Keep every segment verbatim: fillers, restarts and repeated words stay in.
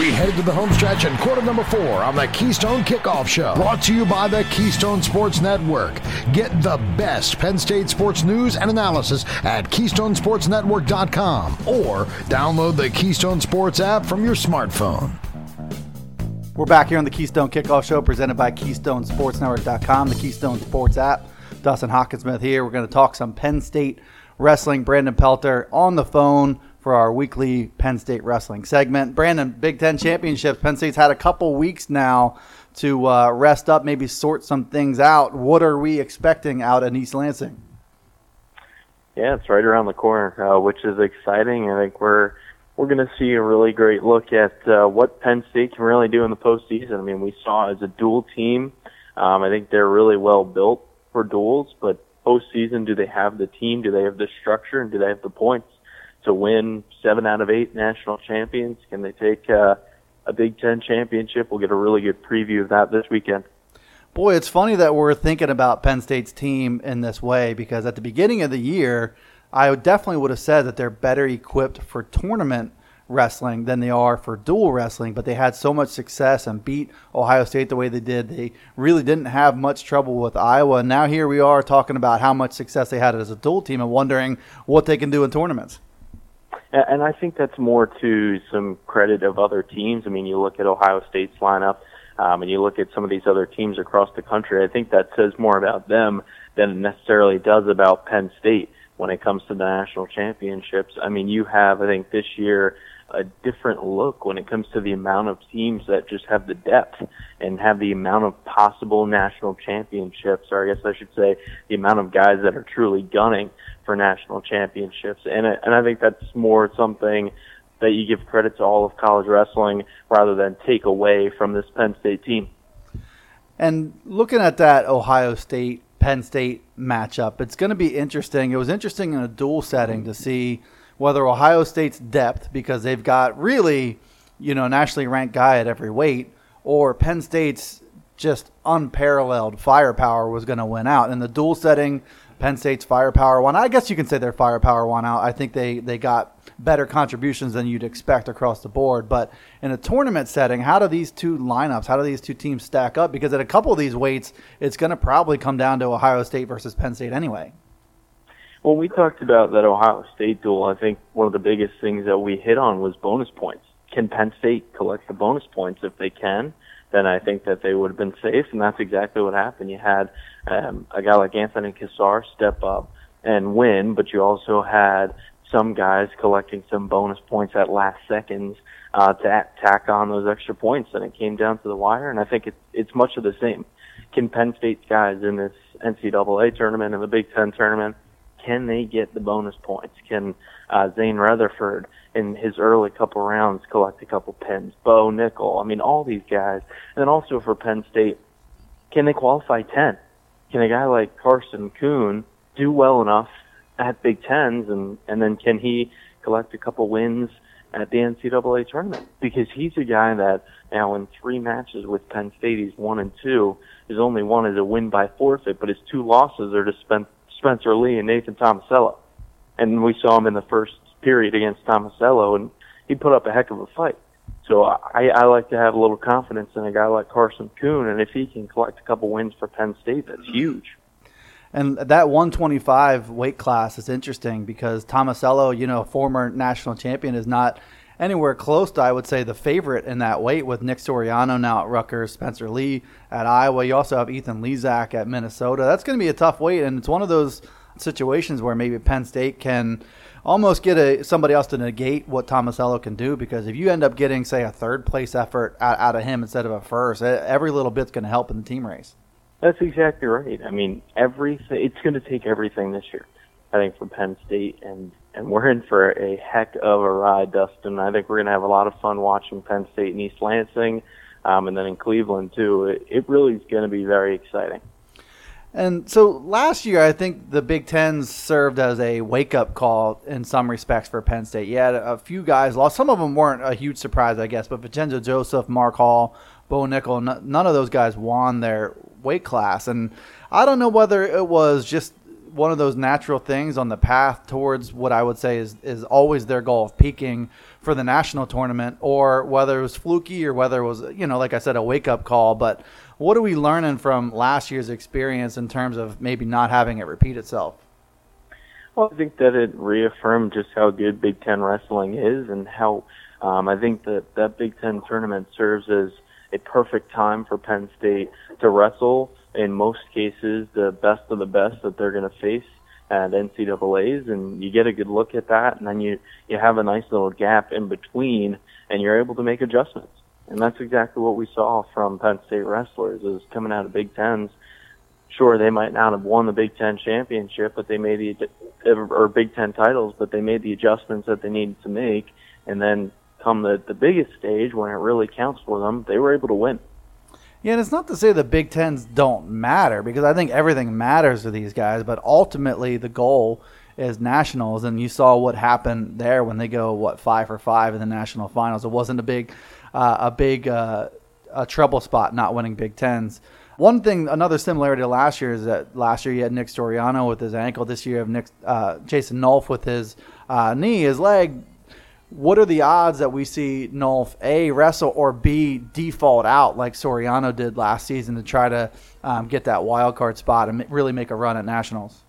We head to the home stretch in quarter number four on the Keystone Kickoff Show. Brought to you by the Keystone Sports Network. Get the best Penn State sports news and analysis at keystone sports network dot com or download the Keystone Sports app from your smartphone. We're back here on the Keystone Kickoff Show presented by keystone sports network dot com, the Keystone Sports app. Dustin Hockensmith here. We're going to talk some Penn State wrestling. Brandon Pelter on the phone for our weekly Penn State wrestling segment. Brandon, Big Ten Championships. Penn State's had a couple weeks now to uh, rest up, maybe sort some things out. What are we expecting out in East Lansing? Yeah, it's right around the corner, uh, which is exciting. I think we're we're going to see a really great look at uh, what Penn State can really do in the postseason. I mean, we saw as a dual team, um, I think they're really well built for duels, but postseason, do they have the team? Do they have the structure? And do they have the points to win seven out of eight national champions? Can they take uh, a Big Ten championship? We'll get a really good preview of that this weekend. Boy, it's funny that we're thinking about Penn State's team in this way, because at the beginning of the year, I definitely would have said that they're better equipped for tournament wrestling than they are for dual wrestling, but they had so much success and beat Ohio State the way they did. They really didn't have much trouble with Iowa. And now here we are talking about how much success they had as a dual team and wondering what they can do in tournaments. And I think that's more to some credit of other teams. I mean, you look at Ohio State's lineup, um, and you look at some of these other teams across the country. I think that says more about them than it necessarily does about Penn State when it comes to the national championships. I mean, you have, I think, this year a different look when it comes to the amount of teams that just have the depth and have the amount of possible national championships, or I guess I should say the amount of guys that are truly gunning for national championships. And I, and I think that's more something that you give credit to all of college wrestling rather than take away from this Penn State team. And looking at that Ohio State Penn State matchup, it's going to be interesting. It was interesting in a dual setting to see whether Ohio State's depth, because they've got really, you know, nationally ranked guy at every weight, or Penn State's just unparalleled firepower was going to win out. In the dual setting, Penn State's firepower won. I guess you can say their firepower won out. I think they, they got better contributions than you'd expect across the board. But in a tournament setting, how do these two lineups, how do these two teams stack up? Because at a couple of these weights, it's going to probably come down to Ohio State versus Penn State anyway. Well, we talked about that Ohio State duel. I think one of the biggest things that we hit on was bonus points. Can Penn State collect the bonus points? If they can, then I think that they would have been safe, and that's exactly what happened. You had um, a guy like Anthony Cassar step up and win, but you also had some guys collecting some bonus points at last seconds uh, to tack on those extra points, and it came down to the wire, and I think it, it's much of the same. Can Penn State's guys in this N C double A tournament and the Big Ten tournament, can they get the bonus points? Can uh, Zane Rutherford in his early couple rounds collect a couple pins? Bo Nickel, I mean, all these guys. And then also for Penn State, can they qualify ten? Can a guy like Carson Kuhn do well enough at Big Tens, and, and then can he collect a couple wins at the N C double A tournament? Because he's a guy that now in three matches with Penn State, he's one and two. His only one is a win by forfeit, but his two losses are to Spen- Spencer Lee and Nathan Tomasello. And we saw him in the first period against Tomasello, and he put up a heck of a fight. So I, I like to have a little confidence in a guy like Carson Kuhn, and if he can collect a couple wins for Penn State, that's huge. And that one twenty-five weight class is interesting because Tomasello, you know, former national champion, is not anywhere close to, I would say, the favorite in that weight, with Nick Soriano now at Rutgers, Spencer Lee at Iowa. You also have Ethan Lezak at Minnesota. That's going to be a tough weight, and it's one of those situations where maybe Penn State can almost get a somebody else to negate what Tomasello can do, because if you end up getting, say, a third-place effort out, out of him instead of a first, every little bit's going to help in the team race. That's exactly right. I mean, everything. It's going to take everything this year, I think, for Penn State, and, and we're in for a heck of a ride, Dustin. I think we're going to have a lot of fun watching Penn State in East Lansing, um, and then in Cleveland, too. It, it really is going to be very exciting. And so last year, I think the Big Ten served as a wake-up call in some respects for Penn State. You had a few guys lost. Some of them weren't a huge surprise, I guess, but Vincenzo Joseph, Mark Hall, Bo Nickel, none of those guys won their weight class. And I don't know whether it was just one of those natural things on the path towards what I would say is, is always their goal of peaking for the national tournament, or whether it was fluky or whether it was, you know, like I said, a wake-up call. But what are we learning from last year's experience in terms of maybe not having it repeat itself? Well, I think that it reaffirmed just how good Big Ten wrestling is, and how um, I think that that Big Ten tournament serves as a perfect time for Penn State to wrestle, in most cases, the best of the best that they're going to face at N C double A's, and you get a good look at that, and then you, you have a nice little gap in between, and you're able to make adjustments. And that's exactly what we saw from Penn State wrestlers, is coming out of Big Tens. Sure, they might not have won the Big Ten championship, but they made the, or Big Ten titles, but they made the adjustments that they needed to make, and then come the, the biggest stage, when it really counts for them, they were able to win. Yeah, and it's not to say the Big Tens don't matter, because I think everything matters to these guys, but ultimately the goal is nationals, and you saw what happened there when they go, what, five for five in the national finals. It wasn't a big uh, a big uh, a trouble spot not winning Big Tens. One thing, another similarity to last year is that last year you had Nick Storiano with his ankle. This year you have Nick, uh, Jason Nolf with his uh, knee, his leg. What are the odds that we see Nolf, A, wrestle, or B, default out like Soriano did last season to try to um, get that wild card spot and really make a run at nationals?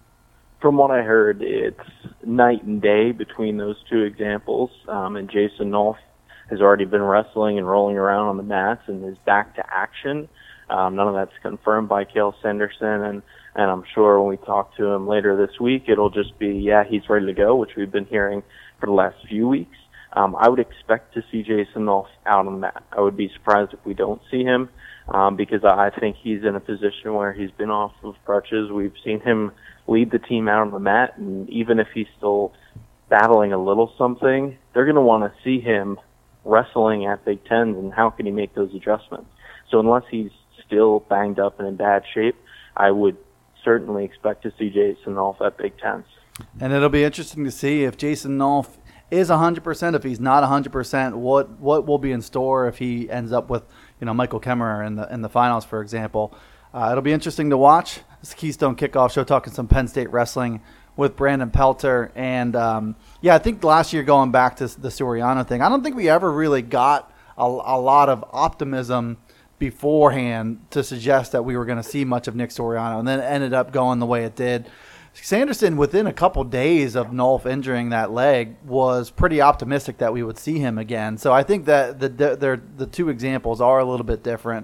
From what I heard, it's night and day between those two examples. Um, and Jason Nolf has already been wrestling and rolling around on the mats and is back to action. Um, none of that's confirmed by Cale Sanderson, and, and I'm sure when we talk to him later this week, it'll just be, yeah, he's ready to go, which we've been hearing for the last few weeks. Um, I would expect to see Jason Nolf out on the mat. I would be surprised if we don't see him, um, because I think he's in a position where he's been off of crutches. We've seen him lead the team out on the mat, and even if he's still battling a little something, they're going to want to see him wrestling at Big Tens, and how can he make those adjustments? So unless he's still banged up and in bad shape, I would certainly expect to see Jason Nolf at Big Tens. And it'll be interesting to see if Jason Nolf is one hundred percent. If he's not one hundred percent, what what will be in store if he ends up with, you know, Michael Kemmerer in the in the finals, for example. Uh, it'll be interesting to watch. This Keystone Kickoff Show, talking some Penn State wrestling with Brandon Pelter. And, um, yeah, I think last year, going back to the Soriano thing, I don't think we ever really got a, a lot of optimism beforehand to suggest that we were going to see much of Nick Soriano, and then it ended up going the way it did. Sanderson, within a couple days of Nolf injuring that leg, was pretty optimistic that we would see him again. So I think that the the, the two examples are a little bit different.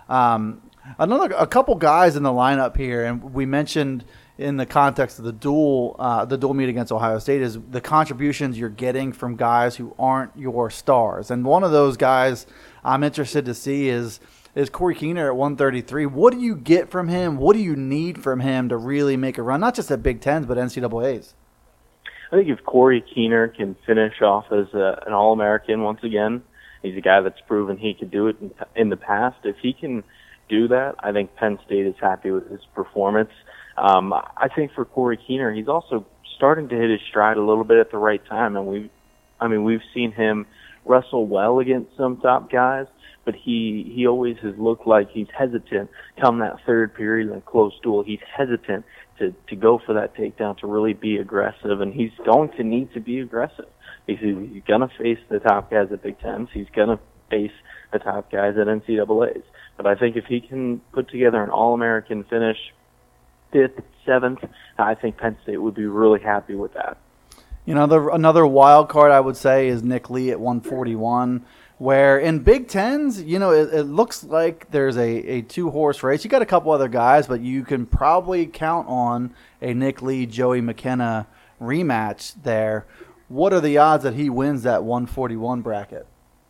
Um, another a couple guys in the lineup here, and we mentioned in the context of the duel, uh, the dual meet against Ohio State, is the contributions you're getting from guys who aren't your stars. And one of those guys I'm interested to see is is Corey Keener at one thirty-three. What do you get from him? What do you need from him to really make a run, not just at Big Tens, but N C double A's? I think if Corey Keener can finish off as a, an All-American once again, he's a guy that's proven he could do it in, in the past. If he can do that, I think Penn State is happy with his performance. Um, I think for Corey Keener, he's also starting to hit his stride a little bit at the right time, and we, I mean, we've seen him wrestle well against some top guys, but he, he always has looked like he's hesitant come that third period in a close duel. He's hesitant to, to go for that takedown, to really be aggressive, and he's going to need to be aggressive. He's, he's going to face the top guys at Big Tens. He's going to face the top guys at N C double A's. But I think if he can put together an All-American finish, fifth, seventh, I think Penn State would be really happy with that. You know, the, another wild card I would say is Nick Lee at one forty-one, where in Big Tens, you know, it, it looks like there's a, a two-horse race. You got a couple other guys, but you can probably count on a Nick Lee, Joey McKenna rematch there. What are the odds that he wins that one forty-one bracket?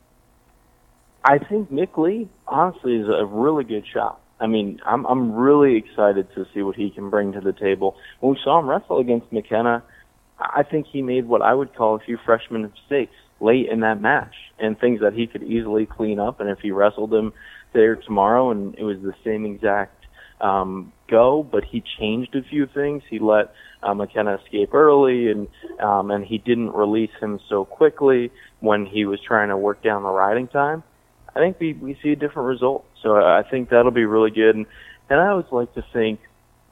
I think Nick Lee, honestly, is a really good shot. I mean, I'm I'm really excited to see what he can bring to the table. When we saw him wrestle against McKenna, I think he made what I would call a few freshman mistakes late in that match, and things that he could easily clean up. And if he wrestled him there tomorrow and it was the same exact um, go, but he changed a few things. He let uh, McKenna escape early, and um, and he didn't release him so quickly when he was trying to work down the riding time. I think we, we see a different result. So I think that'll be really good. And, and I always like to think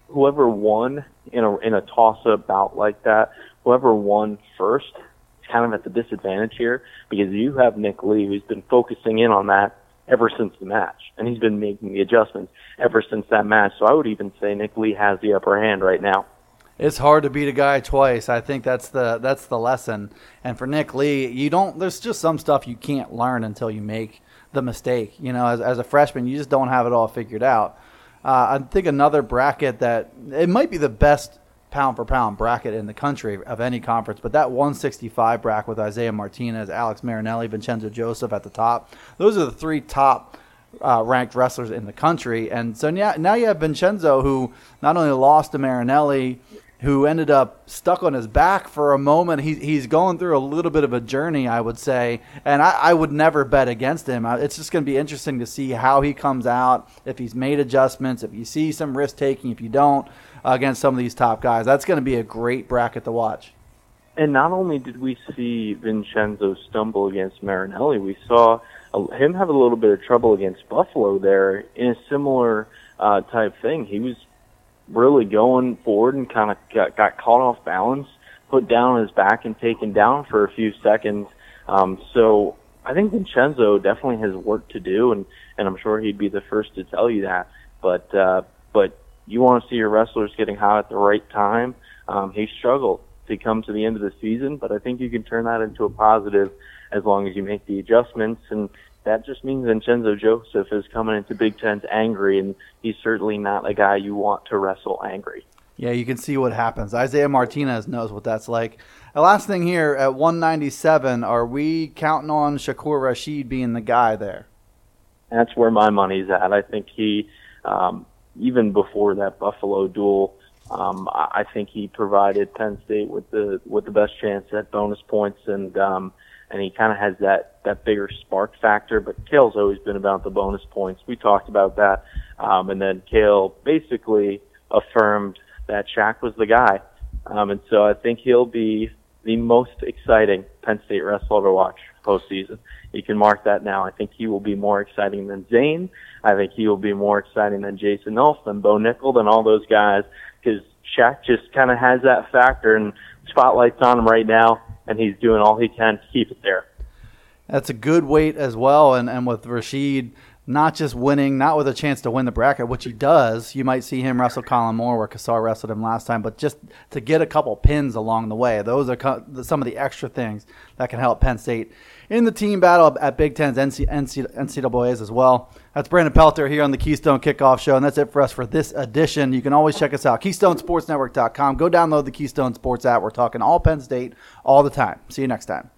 whoever won in a in a toss-up bout like that, whoever won first is kind of at the disadvantage here, because you have Nick Lee, who's been focusing in on that ever since the match, and he's been making the adjustments ever since that match. So I would even say Nick Lee has the upper hand right now. It's hard to beat a guy twice. I think that's the that's the lesson. And for Nick Lee, you don't. There's just some stuff you can't learn until you make the mistake. You know, as as a freshman, you just don't have it all figured out. Uh, I think another bracket that it might be the best pound for pound bracket in the country of any conference, but that one sixty-five bracket with Isaiah Martinez, Alex Marinelli, Vincenzo Joseph at the top. Those are the three top uh, ranked wrestlers in the country. And so now, now you have Vincenzo, who not only lost to Marinelli, who ended up stuck on his back for a moment. He, he's going through a little bit of a journey, I would say, and I, I would never bet against him. It's just going to be interesting to see how he comes out, if he's made adjustments, if you see some risk-taking, if you don't, uh, against some of these top guys. That's going to be a great bracket to watch. And not only did we see Vincenzo stumble against Marinelli, we saw a, him have a little bit of trouble against Buffalo there in a similar uh, type thing. He was really going forward and kind of got, got caught off balance, put down on his back and taken down for a few seconds. Um, so I think Vincenzo definitely has work to do, and, and I'm sure he'd be the first to tell you that. But uh, but you want to see your wrestlers getting hot at the right time. Um, he struggled to come to the end of the season, but I think you can turn that into a positive as long as you make the adjustments. And that just means Vincenzo Joseph is coming into Big Ten's angry, and he's certainly not a guy you want to wrestle angry. Yeah, you can see what happens. Isaiah Martinez knows what that's like. The last thing here, at one ninety-seven, are we counting on Shakur Rashid being the guy there? That's where my money's at. I think he, um, even before that Buffalo duel, um, I think he provided Penn State with the with the best chance at bonus points, and um, and he kind of has that, that bigger spark factor. But Cale's always been about the bonus points. We talked about that. Um, and then Cale basically affirmed that Shaq was the guy. Um, and so I think he'll be the most exciting Penn State wrestler to watch postseason. You can mark that now. I think he will be more exciting than Zane. I think he will be more exciting than Jason Ulf, than Bo Nickel, than all those guys, because Shaq just kind of has that factor, and spotlight's on him right now, and he's doing all he can to keep it there. That's a good weight as well, and, and with Rashid not just winning, not with a chance to win the bracket, which he does. You might see him wrestle Colin Moore where Kassar wrestled him last time, but just to get a couple pins along the way. Those are co- some of the extra things that can help Penn State in the team battle at Big Ten's N C double A's as well. That's Brandon Pelter here on the Keystone Kickoff Show, and that's it for us for this edition. You can always check us out, Keystone Sports Network dot com. Go download the Keystone Sports app. We're talking all Penn State all the time. See you next time.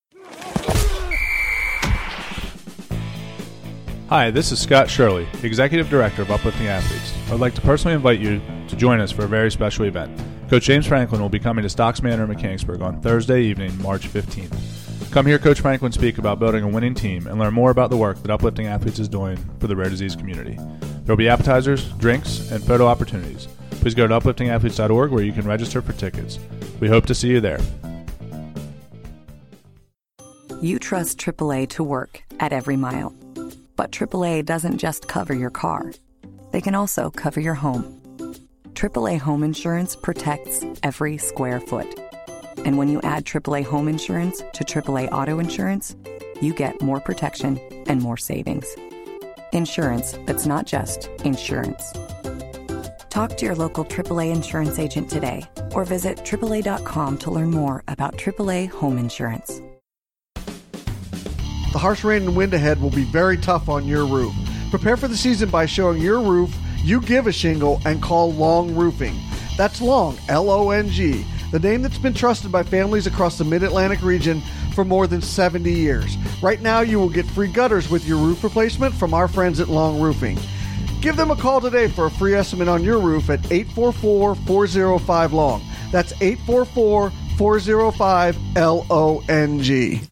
Hi, this is Scott Shirley, Executive Director of Uplifting Athletes. I would like to personally invite you to join us for a very special event. Coach James Franklin will be coming to Stocks Manor in Mechanicsburg on Thursday evening, March fifteenth. Come hear Coach Franklin speak about building a winning team and learn more about the work that Uplifting Athletes is doing for the rare disease community. There will be appetizers, drinks, and photo opportunities. Please go to uplifting athletes dot org where you can register for tickets. We hope to see you there. You trust triple A to work at every mile. But triple A doesn't just cover your car. They can also cover your home. triple A Home Insurance protects every square foot. And when you add triple A Home Insurance to triple A Auto Insurance, you get more protection and more savings. Insurance that's not just insurance. Talk to your local triple A insurance agent today or visit triple A dot com to learn more about triple A Home Insurance. The harsh rain and wind ahead will be very tough on your roof. Prepare for the season by showing your roof you give a shingle and call Long Roofing. That's Long, L O N G, the name that's been trusted by families across the Mid-Atlantic region for more than seventy years. Right now, you will get free gutters with your roof replacement from our friends at Long Roofing. Give them a call today for a free estimate on your roof at eight four four, four oh five, L O N G. That's eight four four, four oh five, L O N G.